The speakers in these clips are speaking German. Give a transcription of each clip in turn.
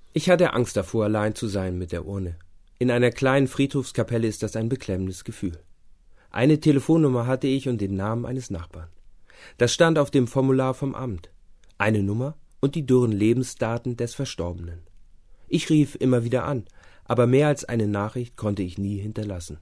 Ich hatte Angst davor, allein zu sein mit der Urne. In einer kleinen Friedhofskapelle ist das ein beklemmendes Gefühl. Eine Telefonnummer hatte ich und den Namen eines Nachbarn. Das stand auf dem Formular vom Amt. Eine Nummer und die dürren Lebensdaten des Verstorbenen. Ich rief immer wieder an, aber mehr als eine Nachricht konnte ich nie hinterlassen.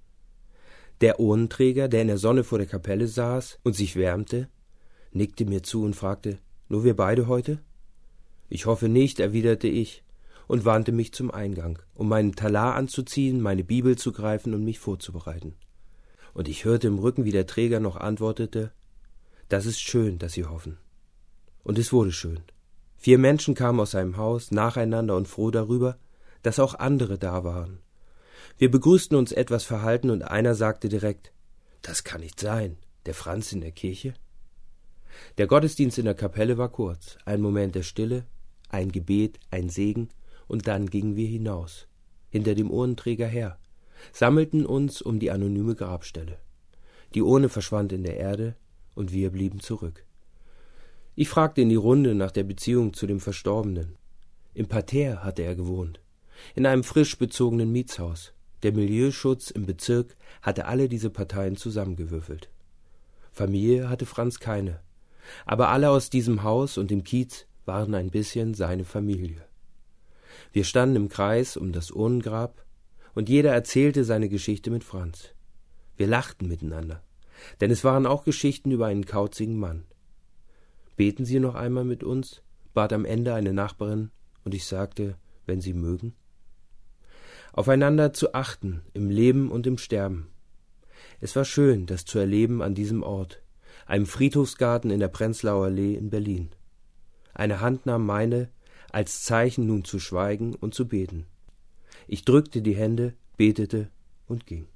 Der Urnenträger, der in der Sonne vor der Kapelle saß und sich wärmte, nickte mir zu und fragte: »Nur wir beide heute?« »Ich hoffe nicht«, erwiderte ich und wandte mich zum Eingang, um meinen Talar anzuziehen, meine Bibel zu greifen und mich vorzubereiten. Und ich hörte im Rücken, wie der Träger noch antwortete: »Das ist schön, dass Sie hoffen.« Und es wurde schön. 4 Menschen kamen aus seinem Haus, nacheinander und froh darüber, dass auch andere da waren. Wir begrüßten uns etwas verhalten und einer sagte direkt: »Das kann nicht sein, der Franz in der Kirche?« Der Gottesdienst in der Kapelle war kurz, ein Moment der Stille, ein Gebet, ein Segen, und dann gingen wir hinaus, hinter dem Urnenträger her, sammelten uns um die anonyme Grabstelle. Die Urne verschwand in der Erde und wir blieben zurück. Ich fragte in die Runde nach der Beziehung zu dem Verstorbenen. Im Parterre hatte er gewohnt, in einem frisch bezogenen Mietshaus. Der Milieuschutz im Bezirk hatte alle diese Parteien zusammengewürfelt. Familie hatte Franz keine, aber alle aus diesem Haus und dem Kiez waren ein bisschen seine Familie. Wir standen im Kreis um das Urnengrab und jeder erzählte seine Geschichte mit Franz. Wir lachten miteinander, denn es waren auch Geschichten über einen kauzigen Mann. »Beten Sie noch einmal mit uns?« bat am Ende eine Nachbarin, und ich sagte: »Wenn Sie mögen.« Aufeinander zu achten, im Leben und im Sterben. Es war schön, das zu erleben an diesem Ort, einem Friedhofsgarten in der Prenzlauer Allee in Berlin. Eine Hand nahm meine, als Zeichen nun zu schweigen und zu beten. Ich drückte die Hände, betete und ging.